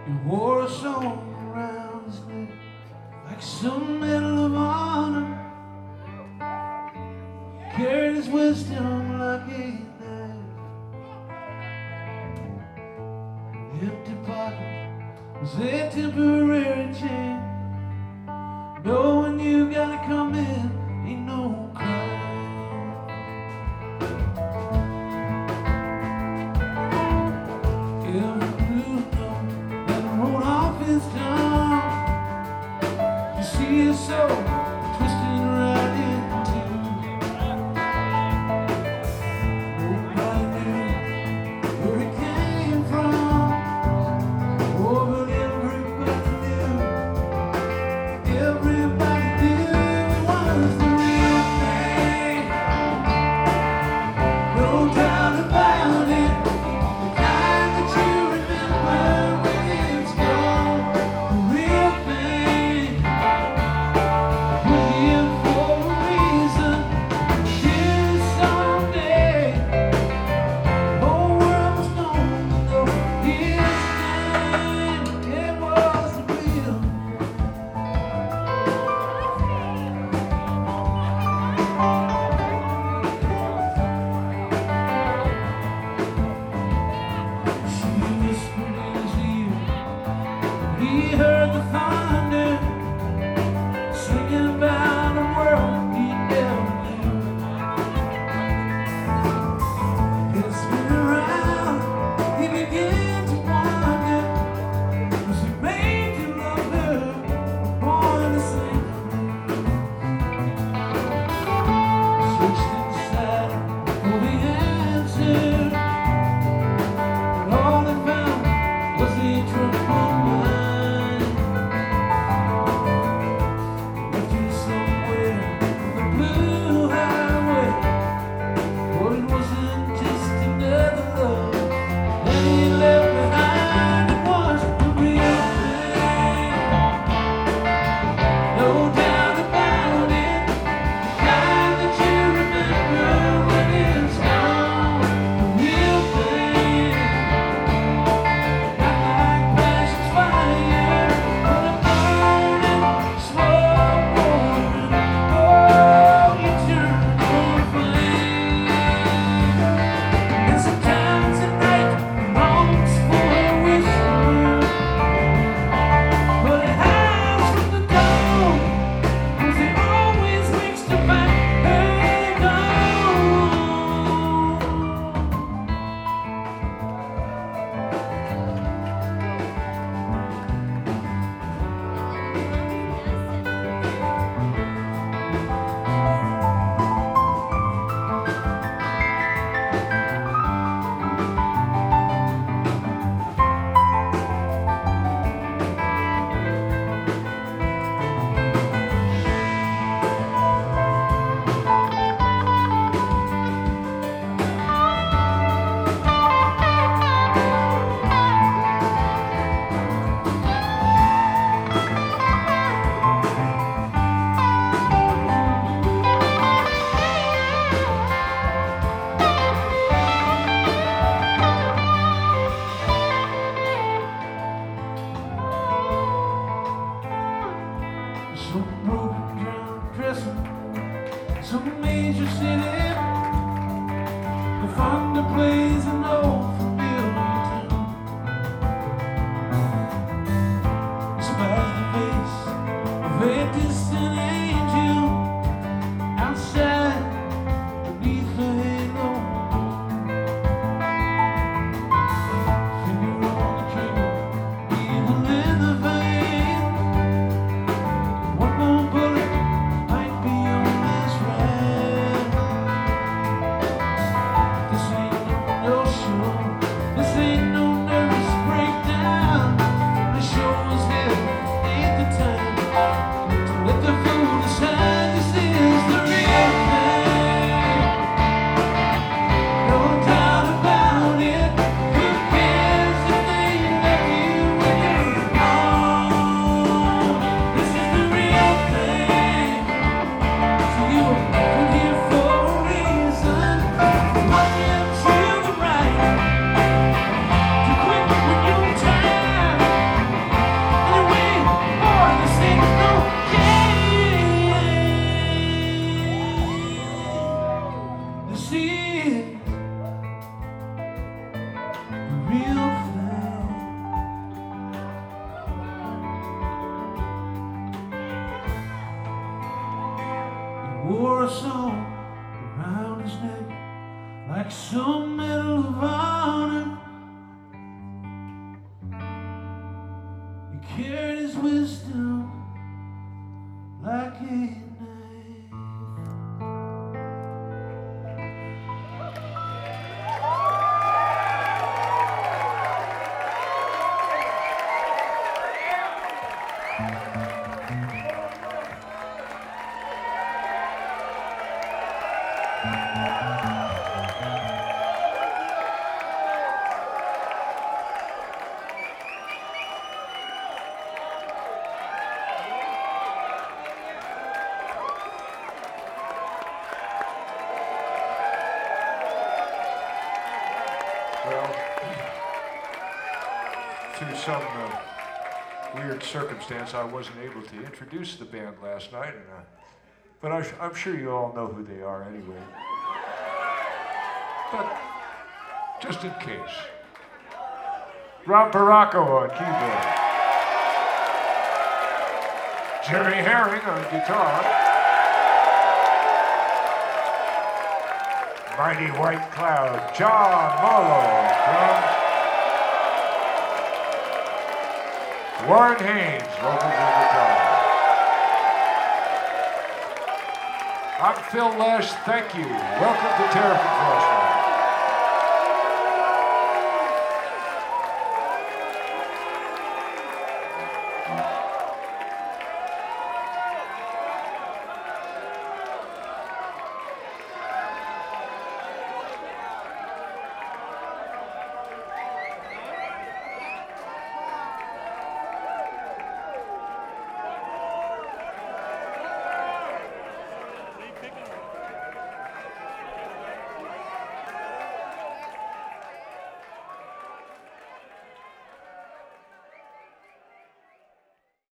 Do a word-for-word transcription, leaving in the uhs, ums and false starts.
He wore a song around his neck like some medal of honor. Carried his wisdom like a knife. Empty pocket was a temporary chain. Knowing you gotta come in ain't no crime. Every blue note that rolled off his tongue, you see his soul twisted right in two. Nobody knew where he came from. Oh, but everybody knew. Everybody knew it was the real thing. No doubt about it. The kind that you remember when it's gone. The real thing. We're here for a reason. Till someday the whole world was gonna know his name. It was the real. She whispered in his ear. He heard the thunder singing about a world he never knew. Then spin around, he began to wonder, was he made to love her or born to sing? Searched inside for the answer, but all they found was a troubled mind. Left you somewhere on the blue highway. But it wasn't just another love that he left behind. It was the real thing. No doubt about it. The kind that you remember when it's gone. The real thing. Not like passion's fire, but a burning, slow roaring, oh, eternal flame. And sometimes at night he longs for a whisper, but it hides from the dawn, 'cause he always wakes to find her gone. Some broken down dresser, some major city. The thunder plays an old familiar tune. Spies the face of a distant angel outside beneath the halo. Finger on the trigger, needle in the vein. One more bullet might be your last ride. This ain't no wore a song around his neck like some medal of honor. He carried his wisdom like a knife. Well, through some uh, weird circumstance, I wasn't able to introduce the band last night, and, uh, but I, I'm sure you all know who they are anyway. But just in case, Rob Baracco on keyboard, Jerry Herring on guitar, Mighty White Cloud, John Marlowe, drums, Warren Haynes, vocals and guitar. I'm Phil Lesh, thank you. Welcome to Terrapin Frostbite.